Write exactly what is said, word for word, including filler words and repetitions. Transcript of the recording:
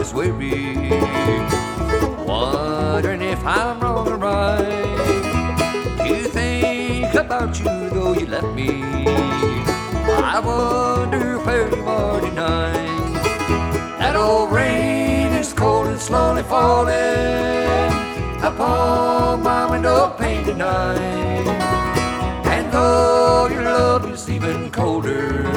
always weary, wondering if I'm wrong or right. You think about you though you left me, I wonder where you are tonight. That old rain is cold and slowly falling upon my window pane tonight. And though your love is even colder,